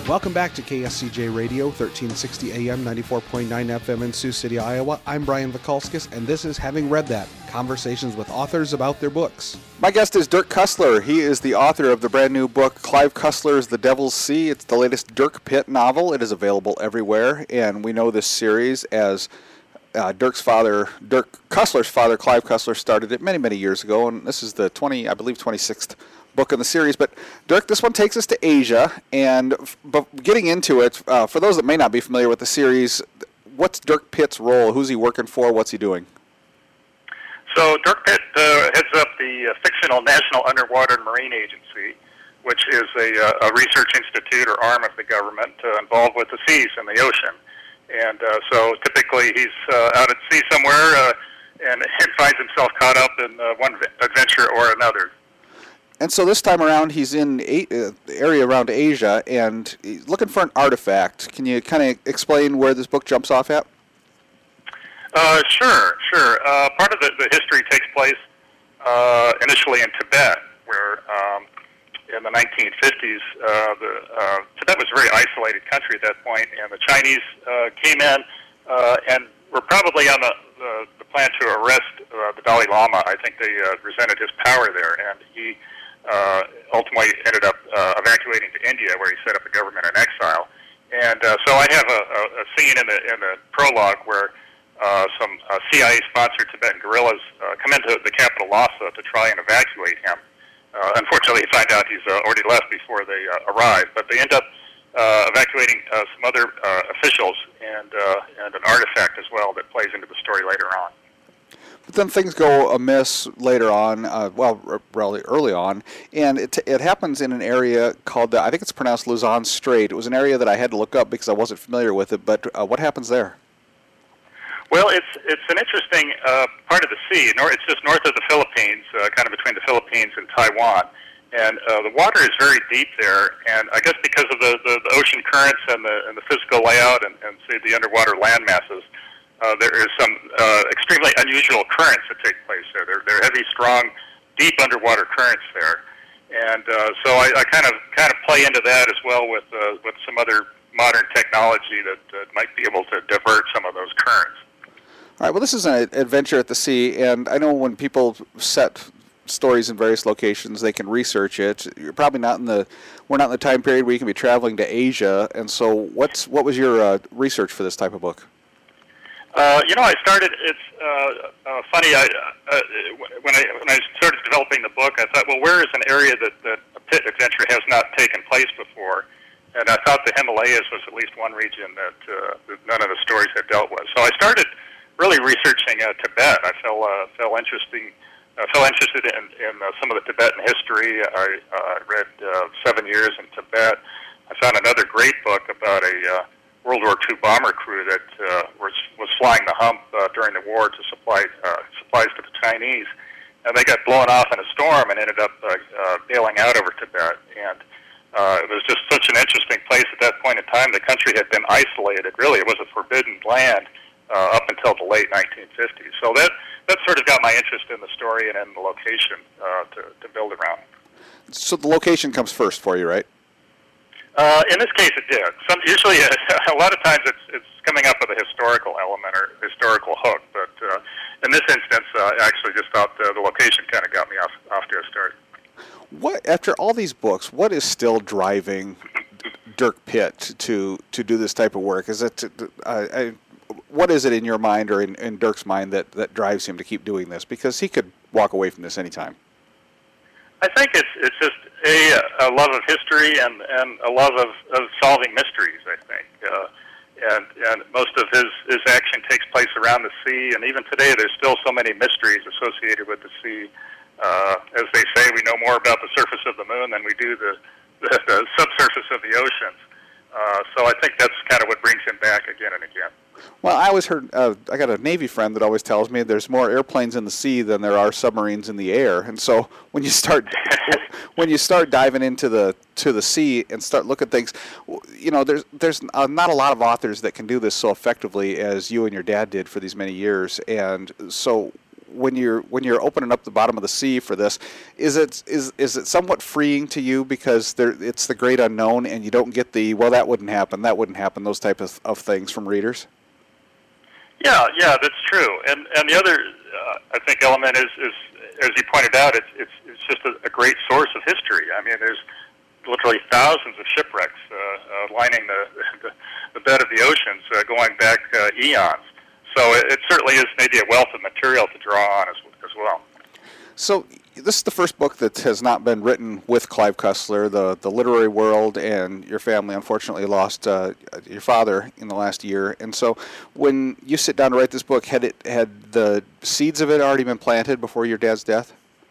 Welcome back to KSCJ Radio, 1360 AM, 94.9 FM in Sioux City, Iowa. I'm Brian Vikalskis, and this is Having Read That, conversations with authors about their books. My guest is Dirk Kussler. He is the author of the brand new book, Clive Kussler's The Devil's Sea. It's the latest Dirk Pitt novel. It is available everywhere, and we know this series as Dirk Kussler's father, Clive Kussler, started it many, many years ago, and this is the 26th book in the series. But Dirk, this one takes us to Asia, and getting into it, for those that may not be familiar with the series, what's Dirk Pitt's role? Who's he working for? What's he doing? So Dirk Pitt heads up the fictional National Underwater and Marine Agency, which is a research institute or arm of the government involved with the seas and the ocean. And so typically he's out at sea somewhere and finds himself caught up in one adventure or another. And so this time around, he's in the area around Asia, and he's looking for an artifact. Can you kind of explain where this book jumps off at? Sure. Part of the history takes place initially in Tibet, where in the 1950s, Tibet was a very isolated country at that point, and the Chinese came in and were probably on the plan to arrest the Dalai Lama. I think they resented his power there, and he ultimately ended up evacuating to India, where he set up a government in exile. And so I have a scene in the prologue where some CIA-sponsored Tibetan guerrillas come into the capital Lhasa to try and evacuate him. Unfortunately, you find out he's already left before they arrive, but they end up evacuating some other officials and an artifact as well that plays into the story later on. But then things go amiss later on, really early on, and it happens in an area called, I think it's pronounced Luzon Strait. It was an area that I had to look up because I wasn't familiar with it, but what happens there? Well, it's an interesting part of the sea. It's just north of the Philippines, kind of between the Philippines and Taiwan. And the water is very deep there, and I guess because of the ocean currents and the physical layout and say the underwater land masses, there is some extremely unusual currents that take place there. They're heavy, strong, deep underwater currents there, and so I kind of play into that as well with some other modern technology that might be able to divert some of those currents. All right. Well, this is an adventure at the sea, and I know when people set stories in various locations, they can research it. You're probably we're not in the time period where you can be traveling to Asia, and so what was your research for this type of book? I started. It's funny. When I started developing the book, I thought, well, where is an area that a Pitt adventure has not taken place before? And I thought the Himalayas was at least one region that none of the stories had dealt with. So I started really researching Tibet. I fell interested in some of the Tibetan history. I read 7 years in Tibet. I found another great book about a World War II bomber crew that was flying the hump during the war to supply supplies to the Chinese, and they got blown off in a storm and ended up bailing out over Tibet. And it was just such an interesting place at that point in time. The country had been isolated. Really, it was a forbidden land up until the late 1950s. So that sort of got my interest in the story and in the location to build around. So the location comes first for you, right? In this case, it did. Usually, a lot of times it's coming up with a historical element or historical hook, but in this instance, I actually just thought the location kind of got me off to a start. What, after all these books, what is still driving Dirk Pitt to do this type of work? Is it what is it in your mind or in Dirk's mind that drives him to keep doing this? Because he could walk away from this anytime. I think it's just a love of history and a love of solving mysteries, I think. And most of his action takes place around the sea, and even today there's still so many mysteries associated with the sea. As they say, we know more about the surface of the moon than we do the subsurface of the oceans. So I think that's kind of what brings him back again and again. Well, I always heard, I got a Navy friend that always tells me there's more airplanes in the sea than there are submarines in the air. And so when you start diving into the sea and start looking at things, there's not a lot of authors that can do this so effectively as you and your dad did for these many years. And so when you're opening up the bottom of the sea for this, is it somewhat freeing to you because it's the great unknown and you don't get the that wouldn't happen, those type of things from readers? Yeah, that's true. And the other I think element is as you pointed out, it's just a great source of history. I mean, there's literally thousands of shipwrecks lining the bed of the oceans going back eons. So it certainly is maybe a wealth of material to draw on as well. So this is the first book that has not been written with Clive Cussler. The literary world and your family unfortunately lost your father in the last year. And so when you sit down to write this book, had the seeds of it already been planted before your dad's death?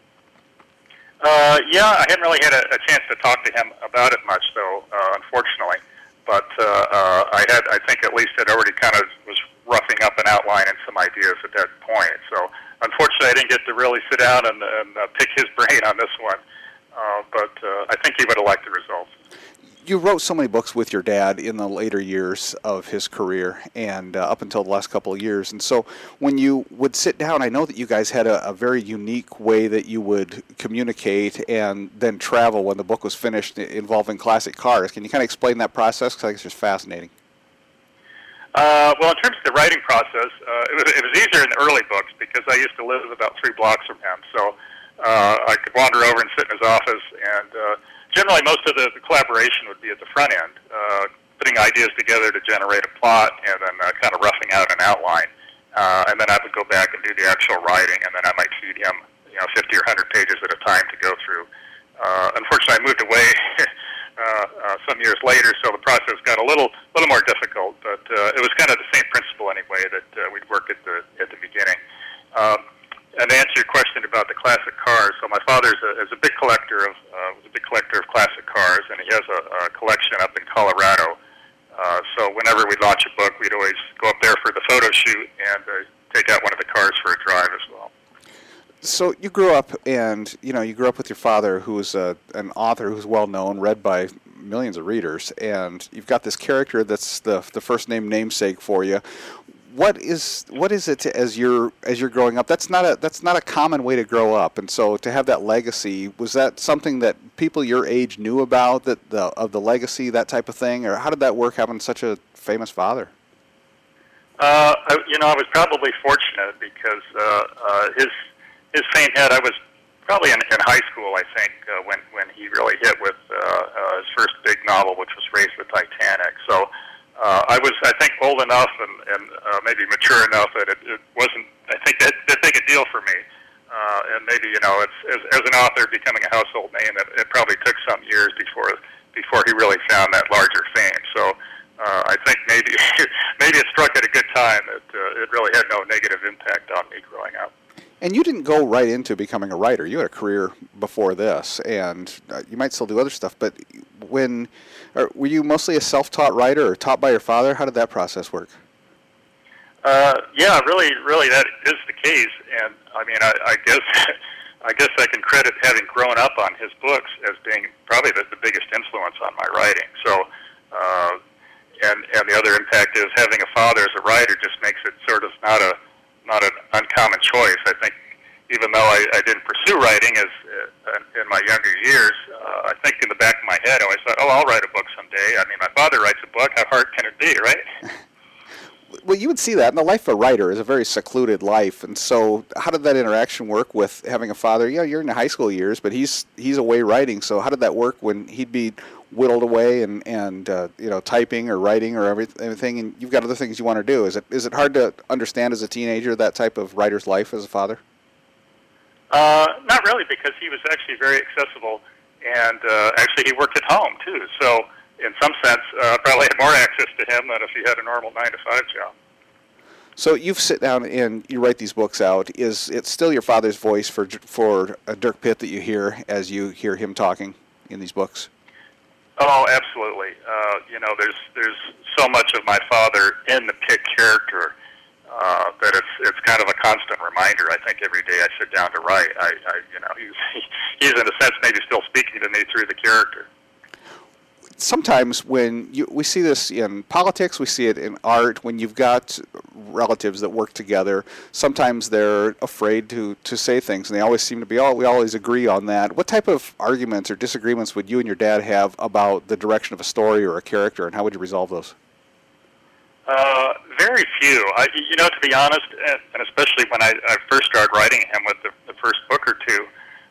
Yeah, I hadn't really had a chance to talk to him about it much, though, unfortunately. But I think at least it already kind of was roughing up an outline and some ideas at that point. So unfortunately, I didn't get to really sit down and pick his brain on this one. But I think he would have liked the results. You wrote so many books with your dad in the later years of his career and up until the last couple of years. And so when you would sit down, I know that you guys had a very unique way that you would communicate and then travel when the book was finished involving classic cars. Can you kind of explain that process? Because I think it's just fascinating. Well, in terms of the writing process, it was easier in the early books because I used to live about 3 blocks from him. So I could wander over and sit in his office, and generally most of the collaboration would be at the front end, putting ideas together to generate a plot and then kind of roughing out an outline. And then I would go back and do the actual writing, and then I might feed him 50 or 100 pages at a time to go through. Unfortunately, I moved away some years later, so the process got a little more difficult. But it was kind of the same principle anyway that we'd work at the beginning. And to answer your question about the classic cars, so my father is a big collector of classic cars, and he has a collection up in Colorado. So whenever we'd launch a book, we'd always go up there for the photo shoot and take out one of the cars for a drive as well. So you grew up, and you grew up with your father, who was an author who's well known, read by millions of readers, and you've got this character that's the first name namesake for you. What is it as you're growing up? That's not a common way to grow up, and so to have that legacy, was that something that people your age knew about, of the legacy, that type of thing, or how did that work having such a famous father? I was probably fortunate because his fame had. I was probably in high school, I think, when he really hit with his first big novel, which was Raise the Titanic. So I was, I think, old enough and maybe mature enough that it wasn't, I think, that big a deal for me. And maybe, it's, as an author becoming a household name, it probably took some years before he really found that larger fame. So I think maybe it struck at a good time that it really had no negative impact on me growing up. And you didn't go right into becoming a writer. You had a career before this, and you might still do other stuff. But were you mostly a self-taught writer or taught by your father? How did that process work? Yeah, really, that is the case. And I mean, I guess I can credit having grown up on his books as being probably the biggest influence on my writing. So, and the other impact is having a father as a writer just makes it sort of not an uncommon choice. I think even though I didn't pursue writing in my younger years, I think in the back of my head I always thought, I'll write a book someday. I mean, my father writes a book. How hard can it be, right? Well, you would see that. And the life of a writer is a very secluded life. And so how did that interaction work with having a father? Yeah, you're in the high school years, but he's away writing. So how did that work when he'd be whittled away and typing or writing or everything, and you've got other things you want to do? Is it hard to understand as a teenager that type of writer's life as a father? Not really, because he was actually very accessible, and actually he worked at home too. So in some sense, probably had more access to him than if he had a normal 9-to-5 job. So you sit down and you write these books out. Is it still your father's voice for Dirk Pitt that you hear as you hear him talking in these books? Oh, absolutely. There's so much of my father in the Pitt character that it's kind of a constant reminder. I think every day I sit down to write, he's in a sense maybe still speaking to me through the character. sometimes when we see this in politics, we see it in art, when you've got relatives that work together, sometimes they're afraid to say things, and they always seem to be, we always agree on that. What type of arguments or disagreements would you and your dad have about the direction of a story or a character, and how would you resolve those? Very few. To be honest, and especially when I first started writing him with the first book or two,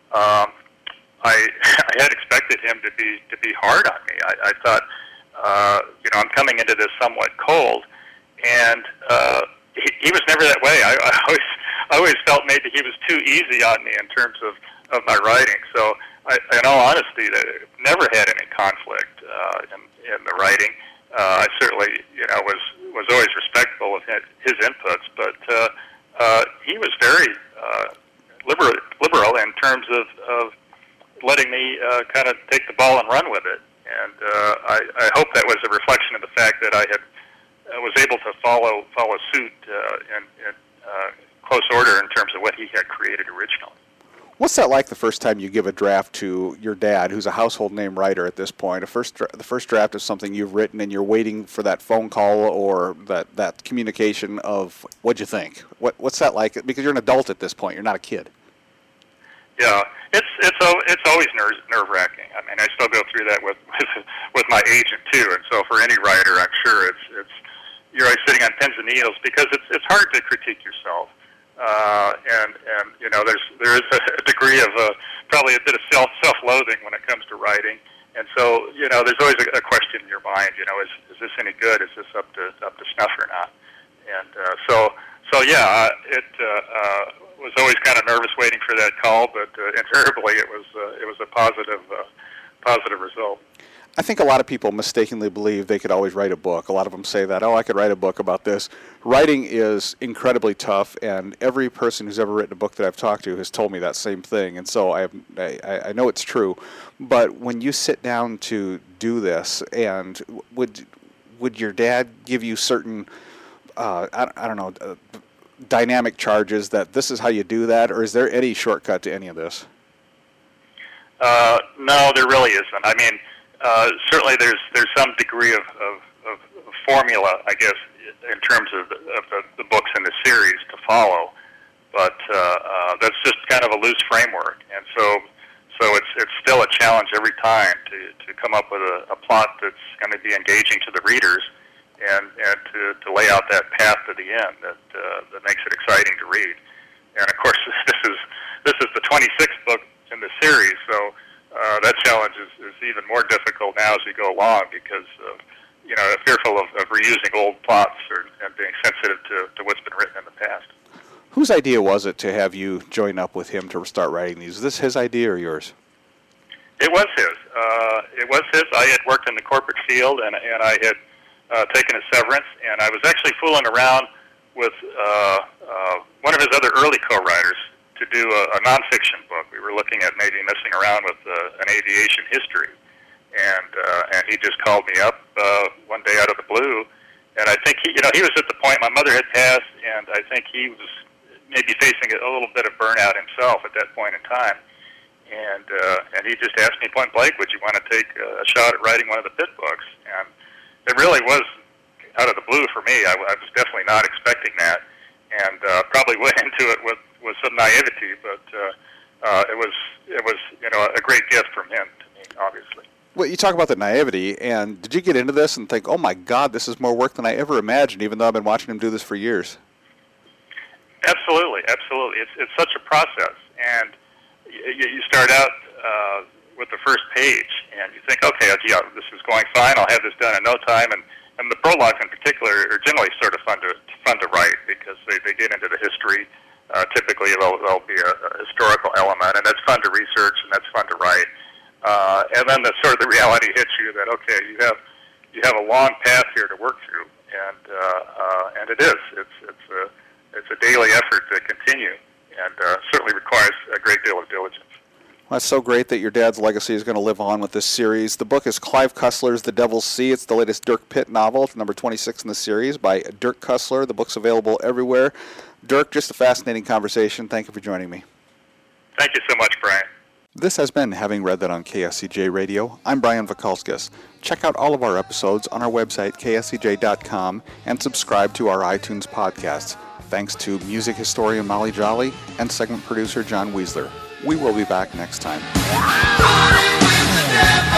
I had expected him to be hard on me. I thought, I'm coming into this somewhat cold, and he was never that way. I always felt maybe he was too easy on me in terms of my writing. So, in all honesty, never had any conflict in the writing. I certainly, was always respectful of his inputs, but he was very liberal in terms of letting me kind of take the ball and run with it. And I hope that was a reflection of the fact that I was able to follow suit in close order in terms of what he had created originally. What's that like the first time you give a draft to your dad, who's a household name writer at this point? The first draft of something you've written, and you're waiting for that phone call or that communication of what'd you think? What's that like? Because you're an adult at this point, you're not a kid. Yeah, it's always nerve-wracking. I mean, I still go through that with my agent too, and so for any writer, I'm sure you're always sitting on pins and needles because it's hard to critique yourself. There is a degree of probably a bit of self-loathing when it comes to writing, and so there's always a question in your mind. Is this any good? Is this up to snuff or not? And it was always kind of nervous waiting for that call, but invariably it was a positive result. I think a lot of people mistakenly believe they could always write a book. A lot of them say that, I could write a book about this. Writing is incredibly tough, and every person who's ever written a book that I've talked to has told me that same thing, and so I know it's true. But when you sit down to do this, and would your dad give you certain, dynamic charges that this is how you do that, or is there any shortcut to any of this? No, there really isn't. I mean, certainly there's some degree of formula, I guess, in terms of the books in the series to follow, but that's just kind of a loose framework, and so it's still a challenge every time to come up with a plot that's going to be engaging to the readers, and to lay out that path to the end that makes it exciting to read. And of course, this is the 26th book in the series, so that challenge is even more difficult now as we go along because fearful of reusing old plots and being sensitive to what's been written in the past. Whose idea was it to have you join up with him to start writing these? Is this his idea or yours? It was his. I had worked in the corporate field, and I had taken a severance, and I was actually fooling around with one of his other early co-writers to do a nonfiction book. We were looking at maybe messing around with an aviation history, and he just called me up one day out of the blue, and I think he was at the point my mother had passed, and I think he was maybe facing a little bit of burnout himself at that point in time, and he just asked me point blank, would you want to take a shot at writing one of the Pitt books? And it really was out of the blue for me. I was definitely not expecting that, and probably went into it with some naivety, but it was a great gift from him to me, obviously. Well, you talk about the naivety, and did you get into this and think, oh my God, this is more work than I ever imagined, even though I've been watching him do this for years? Absolutely. It's such a process, and you start out with the first page, and you think, okay, this is going fine. I'll have this done in no time, and the prologues in particular are generally sort of fun to write because they get into the history. Typically, there'll be a historical element, and that's fun to research, and that's fun to write. And then the reality hits you that you have a long path here to work through, and it is. It's a daily effort to continue, and certainly requires a great deal of diligence. Well, that's so great that your dad's legacy is going to live on with this series. The book is Clive Cussler's The Devil's Sea. It's the latest Dirk Pitt novel. It's number 26 in the series by Dirk Kussler. The book's available everywhere. Dirk, just a fascinating conversation. Thank you for joining me. Thank you so much, Brian. This has been Having Read That on KSCJ Radio. I'm Brian Vakalskis. Check out all of our episodes on our website, kscj.com, and subscribe to our iTunes podcasts. Thanks to music historian Molly Jolly and segment producer John Weisler. We will be back next time.